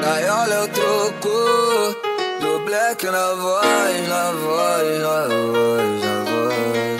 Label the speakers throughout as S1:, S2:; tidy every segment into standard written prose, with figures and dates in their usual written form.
S1: Aí olha o troco do Black na voz, na voz, na voz, na voz.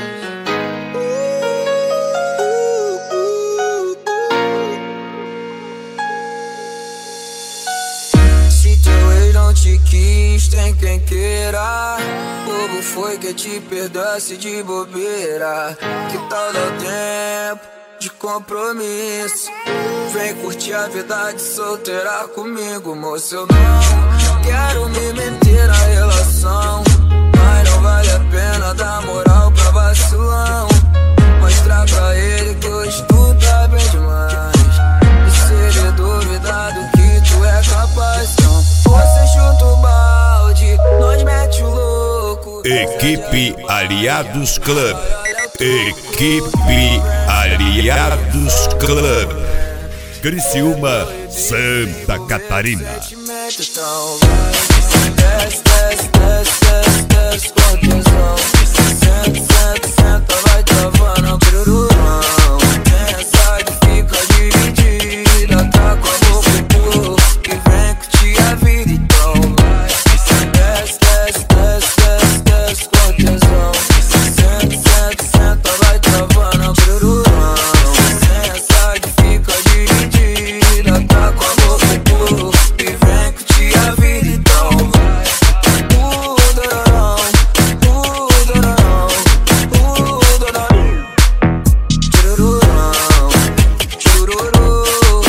S1: Se teu ex não te quis, tem quem queira. Bobo foi que te perdoasse de bobeira. Que tal dar tempo de compromisso? Vem curtir a vida de solteira comigo, moço. Eu não quero me meter na relação, mas não vale a pena dar moral pra vacilão. Mostrar pra ele que hoje tu tá bem demais, e se ele duvidar do que tu é capaz, então você chuta o balde, nós mete o louco.
S2: Equipe Aliados Club. Equipe Aliados Club. Criciúma, Santa Catarina.
S1: Então vai, desce, desce, desce, desce, desce com tesão. Senta, senta, senta, vai travando o pirurão. Tem essa que fica dividida, tá com a boca puro, que vem curtir a vida. Então vai, desce, desce, desce, desce, desce com tesão. Senta, senta, senta, vai travando o pirurão. Tem essa que fica dividida, tá com a boca puro, que vem curtir a vida. Então vai, dororão, dororão, dororão. Churururão, chururu,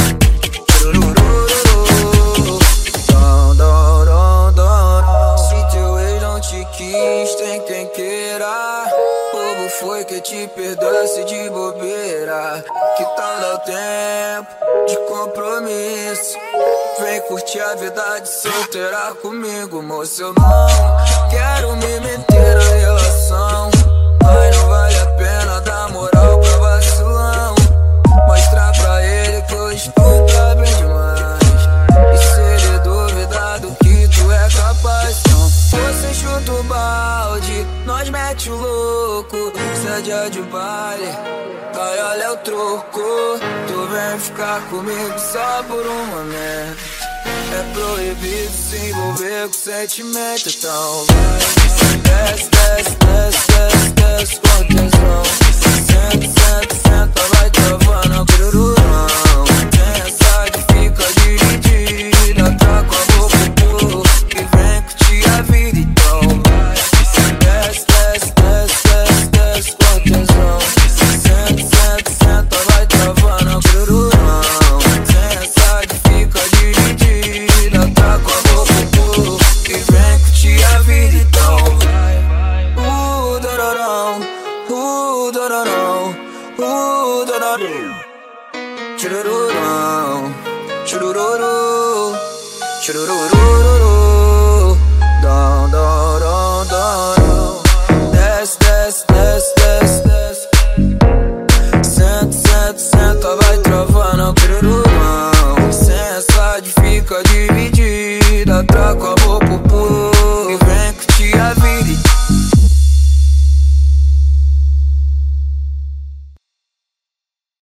S1: churururu. Dom, dom, dom, dom. Se teu ex não te quis, tem quem queira. Bobo foi que te perdoasse de bobeira. Que tal dar tempo de compromisso? Vem curtir a vida de solteira comigo, moço. Eu não quero me meter na relação, mas não vale a pena dar moral pra vacilão. Mostrar pra ele que hoje tu tá bem demais, e se ele duvidar do que tu é capaz, então você chuta o balde, nós mete o louco. Se é dia de baile, vai, olha o troco. Tu vem ficar comigo só por um momento. É proibido se envolver com sentimento. Então vai, desce, desce, desce, desce, desce com tesão. Senta, senta, senta, vai travando o pirurão. Tem essa que fica dividida, tá com a boca puro, que vem curtir a vida. Então vai, desce, desce, desce, desce, desce com tesão. Senta, senta, senta, vai travando o pirurão. Tem essa que fica dividida, tá com a boca puro, que vem curtir a vida. Então vai, dororão, dororão, dororão. Churururão, churururu, churururu. Dom, dom, dom, dom. Desce, desce, desce, desce, desce. Senta, senta, senta, vai travando o pirurão. Licença de fica dividida, tá com a boca pura,